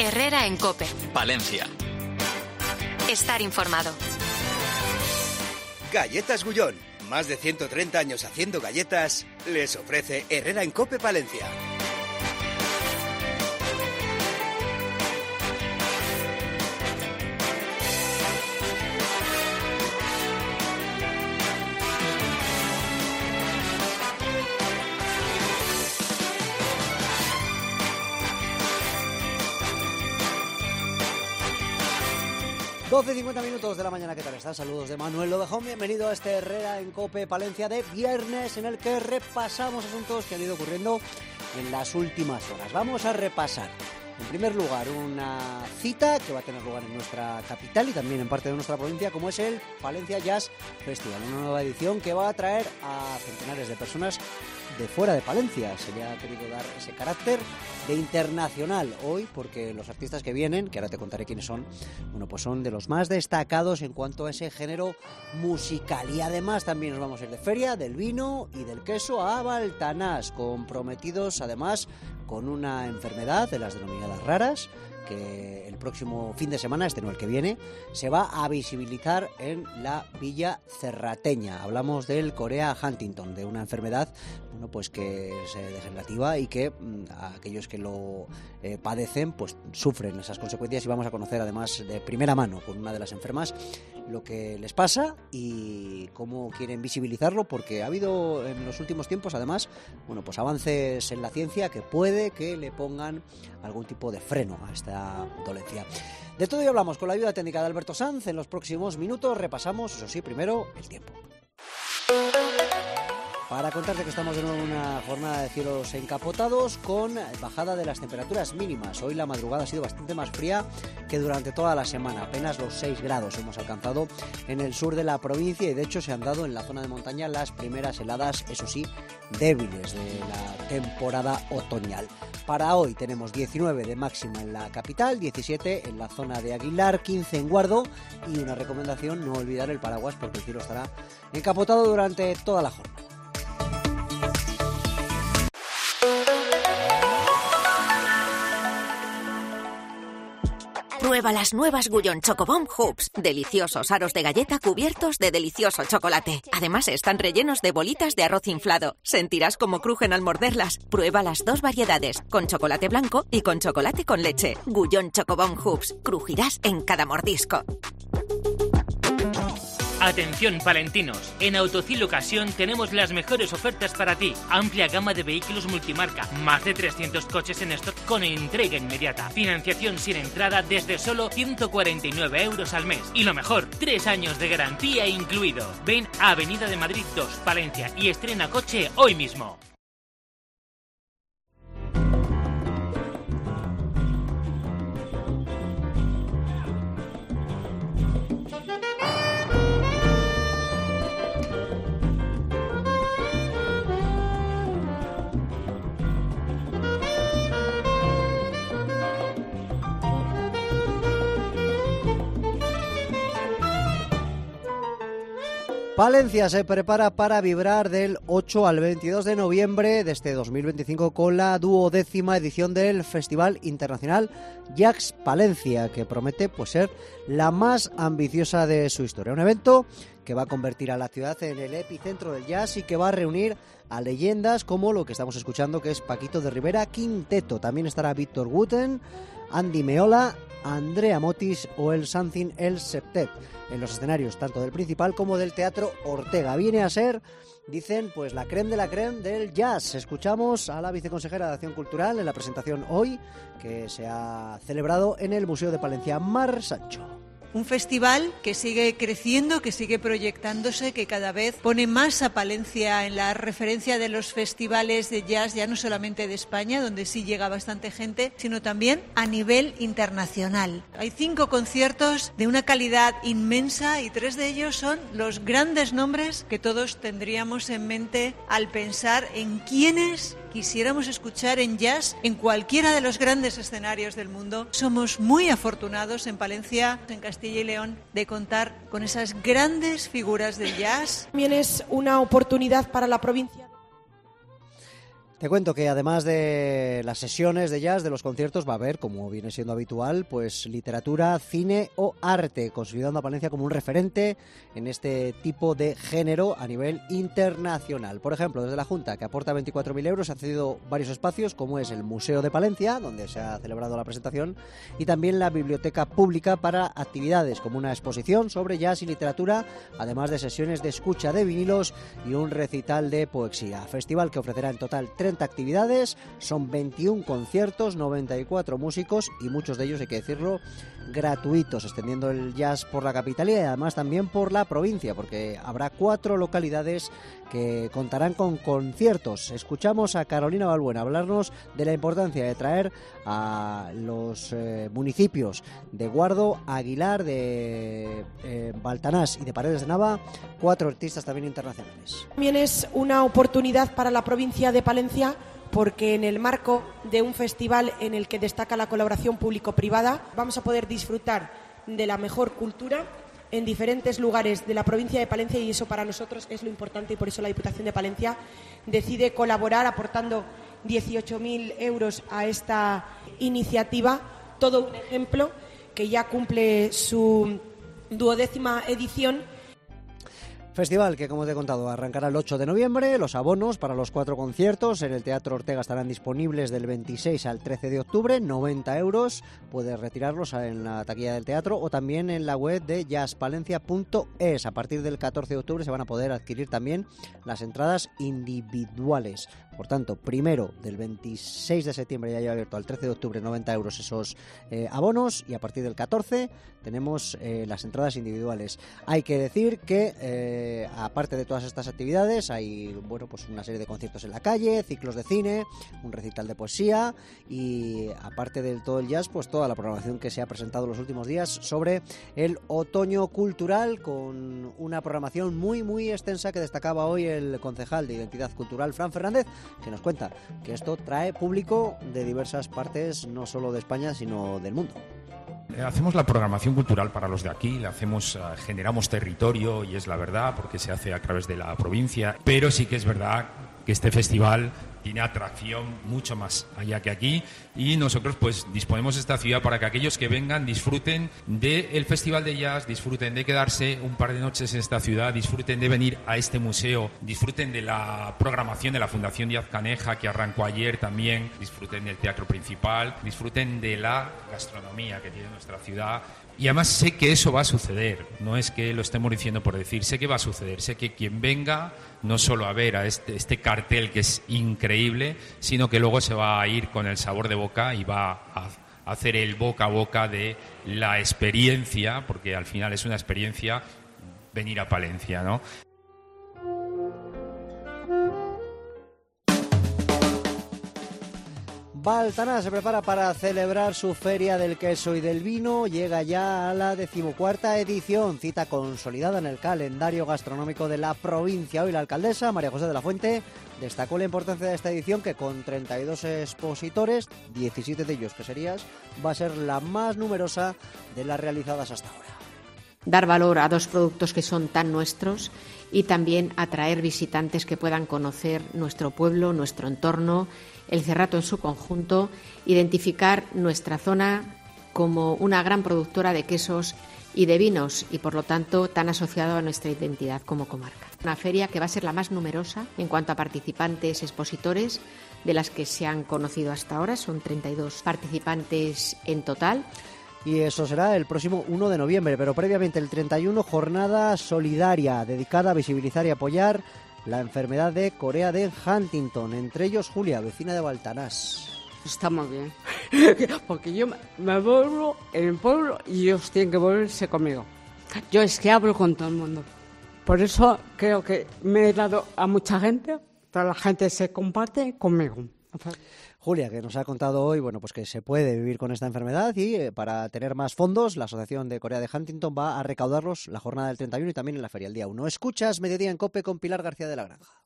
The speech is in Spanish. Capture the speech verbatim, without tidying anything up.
Herrera en COPE. Palencia. Estar informado. Galletas Gullón. Más de ciento treinta años haciendo galletas, les ofrece Herrera en COPE Palencia. doce y cincuenta minutos de la mañana, ¿qué tal estás? Saludos de Manuel Lobejón, bienvenido a este Herrera en COPE Palencia de viernes, en el que repasamos asuntos que han ido ocurriendo en las últimas horas. Vamos a repasar, en primer lugar, una cita que va a tener lugar en nuestra capital y también en parte de nuestra provincia, como es el Palencia Jazz Festival, una nueva edición que va a atraer a centenares de personas de fuera de Palencia. Se le ha querido dar ese carácter de internacional hoy, porque los artistas que vienen, que ahora te contaré quiénes son, bueno, pues son de los más destacados en cuanto a ese género musical. Y además también nos vamos a ir de feria, del vino y del queso a Baltanás, comprometidos además con una enfermedad de las denominadas raras, que el próximo fin de semana, este no el que viene, se va a visibilizar en la Villa Cerrateña. Hablamos del Corea Huntington, de una enfermedad, bueno, pues que es eh, degenerativa y que mm, a aquellos que lo eh, padecen, pues sufren esas consecuencias, y vamos a conocer además de primera mano con una de las enfermas lo que les pasa y cómo quieren visibilizarlo, porque ha habido en los últimos tiempos además, bueno, pues avances en la ciencia que puede que le pongan algún tipo de freno a esta dolencia. De todo ello hablamos con la ayuda técnica de Alberto Sanz. En los próximos minutos repasamos, eso sí, primero el tiempo. Para contarte que estamos de nuevo en una jornada de cielos encapotados con bajada de las temperaturas mínimas. Hoy la madrugada ha sido bastante más fría que durante toda la semana. Apenas los seis grados hemos alcanzado en el sur de la provincia y de hecho se han dado en la zona de montaña las primeras heladas, eso sí, débiles de la temporada otoñal. Para hoy tenemos diecinueve de máxima en la capital, diecisiete en la zona de Aguilar, quince en Guardo y una recomendación: no olvidar el paraguas porque el cielo estará encapotado durante toda la jornada. Prueba las nuevas Gullón Chocobomb Hoops. Deliciosos aros de galleta cubiertos de delicioso chocolate. Además están rellenos de bolitas de arroz inflado. Sentirás cómo crujen al morderlas. Prueba las dos variedades, con chocolate blanco y con chocolate con leche. Gullón Chocobomb Hoops. Crujirás en cada mordisco. Atención palentinos, en Autocil Ocasión tenemos las mejores ofertas para ti. Amplia gama de vehículos multimarca, más de trescientos coches en stock con entrega inmediata. Financiación sin entrada desde solo ciento cuarenta y nueve euros al mes. Y lo mejor, tres años de garantía incluido. Ven a Avenida de Madrid dos, Palencia y estrena coche hoy mismo. Palencia se prepara para vibrar del ocho al veintidós de noviembre de este dos mil veinticinco con la duodécima edición del Festival Internacional Jazz Palencia, que promete pues ser la más ambiciosa de su historia. Un evento que va a convertir a la ciudad en el epicentro del jazz y que va a reunir a leyendas como lo que estamos escuchando, que es Paquito de Rivera Quinteto. También estará Víctor Wooten, Andy Meola, Andrea Motis o el Something El Septet en los escenarios tanto del Principal como del Teatro Ortega. Viene a ser, dicen, pues la crème de la crème del jazz. Escuchamos a la viceconsejera de Acción Cultural en la presentación hoy que se ha celebrado en el Museo de Palencia, Mar Sancho. Un festival que sigue creciendo, que sigue proyectándose, que cada vez pone más a Palencia en la referencia de los festivales de jazz, ya no solamente de España, donde sí llega bastante gente, sino también a nivel internacional. Hay cinco conciertos de una calidad inmensa y tres de ellos son los grandes nombres que todos tendríamos en mente al pensar en quiénes quisiéramos escuchar en jazz en cualquiera de los grandes escenarios del mundo. Somos muy afortunados en Palencia, en Castilla y León, de contar con esas grandes figuras del jazz. También es una oportunidad para la provincia. Te cuento que además de las sesiones de jazz, de los conciertos, va a haber, como viene siendo habitual, pues literatura, cine o arte, consolidando a Palencia como un referente en este tipo de género a nivel internacional. Por ejemplo, desde la Junta, que aporta veinticuatro mil euros, ha cedido varios espacios, como es el Museo de Palencia, donde se ha celebrado la presentación, y también la Biblioteca Pública para actividades como una exposición sobre jazz y literatura, además de sesiones de escucha de vinilos y un recital de poesía. Festival que ofrecerá en total treinta actividades, son veintiún conciertos, noventa y cuatro músicos y muchos de ellos, hay que decirlo, gratuitos, extendiendo el jazz por la capitalía y además también por la provincia, porque habrá cuatro localidades que contarán con conciertos. Escuchamos a Carolina Balbuena hablarnos de la importancia de traer a los eh, municipios de Guardo, Aguilar, de eh, Baltanás y de Paredes de Nava, cuatro artistas también internacionales. También es una oportunidad para la provincia de Palencia, porque en el marco de un festival en el que destaca la colaboración público-privada vamos a poder disfrutar de la mejor cultura en diferentes lugares de la provincia de Palencia, y eso para nosotros es lo importante, y por eso la Diputación de Palencia decide colaborar aportando dieciocho mil euros a esta iniciativa, todo un ejemplo que ya cumple su duodécima edición. Festival que, como te he contado, arrancará el ocho de noviembre. Los abonos para los cuatro conciertos en el Teatro Ortega estarán disponibles del veintiséis al trece de octubre, noventa euros. Puedes retirarlos en la taquilla del teatro o también en la web de jazz palencia punto es. A partir del catorce de octubre se van a poder adquirir también las entradas individuales. Por tanto, primero del veintiséis de septiembre ya lleva abierto al trece de octubre, noventa euros esos eh, abonos, y a partir del catorce tenemos eh, las entradas individuales. Hay que decir que eh, aparte de todas estas actividades hay, bueno, pues una serie de conciertos en la calle, ciclos de cine, un recital de poesía y aparte del todo el jazz, pues toda la programación que se ha presentado los últimos días sobre el otoño cultural, con una programación muy muy extensa que destacaba hoy el concejal de Identidad Cultural, Fran Fernández, que nos cuenta que esto trae público de diversas partes, no solo de España, sino del mundo. Hacemos la programación cultural para los de aquí, la hacemos, generamos territorio, y es la verdad, porque se hace a través de la provincia, pero sí que es verdad que este festival tiene atracción mucho más allá que aquí, y nosotros pues disponemos de esta ciudad para que aquellos que vengan disfruten del Festival de Jazz, disfruten de quedarse un par de noches en esta ciudad, disfruten de venir a este museo, disfruten de la programación de la Fundación Díaz Caneja que arrancó ayer también, disfruten del teatro principal, disfruten de la gastronomía que tiene nuestra ciudad. Y además sé que eso va a suceder, no es que lo estemos diciendo por decir, sé que va a suceder, sé que quien venga no solo a ver a este, este cartel que es increíble, sino que luego se va a ir con el sabor de boca y va a hacer el boca a boca de la experiencia, porque al final es una experiencia venir a Palencia, ¿no? Baltanás se prepara para celebrar su Feria del Queso y del Vino. Llega ya a la decimocuarta edición, cita consolidada en el calendario gastronómico de la provincia. Hoy la alcaldesa, María José de la Fuente, destacó la importancia de esta edición, que con treinta y dos expositores, diecisiete de ellos que serías, va a ser la más numerosa de las realizadas hasta ahora. Dar valor a dos productos que son tan nuestros y también atraer visitantes que puedan conocer nuestro pueblo, nuestro entorno, el Cerrato en su conjunto, identificar nuestra zona como una gran productora de quesos y de vinos y, por lo tanto, tan asociado a nuestra identidad como comarca. Una feria que va a ser la más numerosa en cuanto a participantes expositores de las que se han conocido hasta ahora. Son treinta y dos participantes en total. Y eso será el próximo uno de noviembre, pero previamente el treinta y uno, jornada solidaria dedicada a visibilizar y apoyar la enfermedad de Corea de Huntington. Entre ellos, Julia, vecina de Baltanás. Está muy bien, porque yo me vuelvo en el pueblo y ellos tienen que volverse conmigo. Yo es que hablo con todo el mundo. Por eso creo que me he dado a mucha gente, toda la gente se comparte conmigo. Julia, que nos ha contado hoy, bueno, pues que se puede vivir con esta enfermedad, y eh, para tener más fondos, la Asociación de Corea de Huntington va a recaudarlos la jornada del treinta y uno y también en la feria el día uno. Escuchas Mediodía en COPE con Pilar García de la Granja.